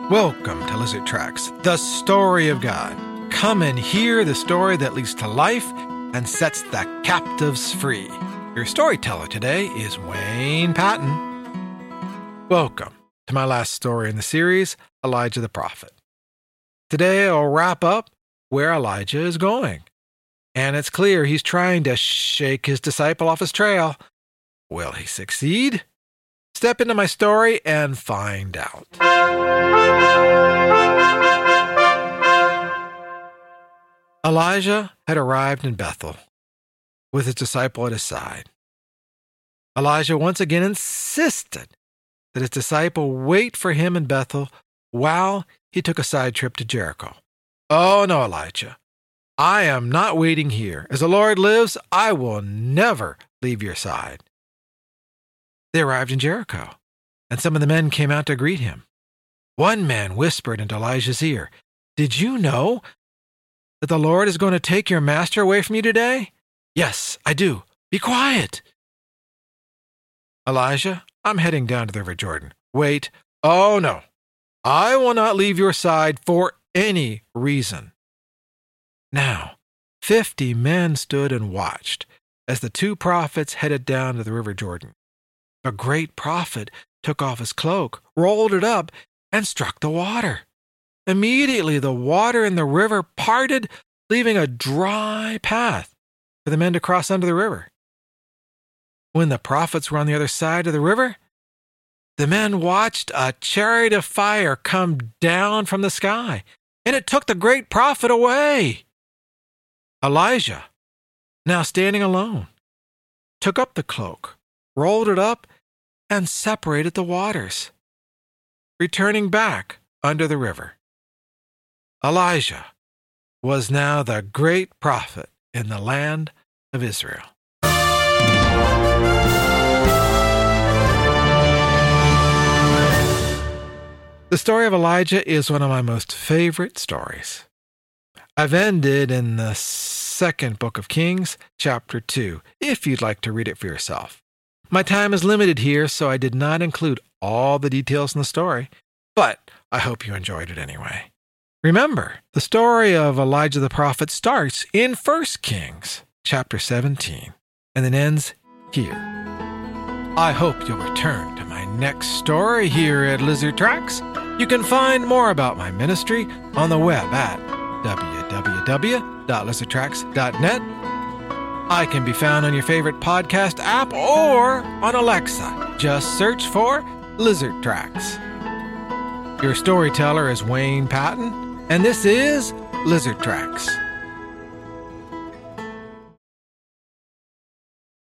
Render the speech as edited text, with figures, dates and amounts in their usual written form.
Welcome to Lizard Tracks, the story of God. Come and hear the story that leads to life and sets the captives free. Your storyteller today is Wayne Patton. Welcome to my last story in the series, Elijah the Prophet. Today I'll wrap up where Elijah is going. And it's clear he's trying to shake his disciple off his trail. Will he succeed? Step into my story and find out. Elijah had arrived in Bethel with his disciple at his side. Elijah once again insisted that his disciple wait for him in Bethel while he took a side trip to Jericho. Oh no, Elijah. I am not waiting here. As the Lord lives, I will never leave your side. They arrived in Jericho, and some of the men came out to greet him. One man whispered into Elijah's ear, "Did you know that the Lord is going to take your master away from you today?" "Yes, I do. Be quiet." "Elijah, I'm heading down to the River Jordan." "Wait. Oh, no. I will not leave your side for any reason." Now, 50 men stood and watched as the two prophets headed down to the River Jordan. The great prophet took off his cloak, rolled it up, and struck the water. Immediately, the water in the river parted, leaving a dry path for the men to cross under the river. When the prophets were on the other side of the river, the men watched a chariot of fire come down from the sky, and it took the great prophet away. Elijah, now standing alone, took up the cloak, rolled it up, and separated the waters, returning back under the river. Elijah was now the great prophet in the land of Israel. The story of Elijah is one of my most favorite stories. I've ended in the second book of Kings, chapter 2, if you'd like to read it for yourself. My time is limited here, so I did not include all the details in the story, but I hope you enjoyed it anyway. Remember, the story of Elijah the prophet starts in 1 Kings, chapter 17, and then ends here. I hope you'll return to my next story here at Lizard Tracks. You can find more about my ministry on the web at www.lizardtracks.net. I can be found on your favorite podcast app or on Alexa. Just search for Lizard Tracks. Your storyteller is Wayne Patton, and this is Lizard Tracks.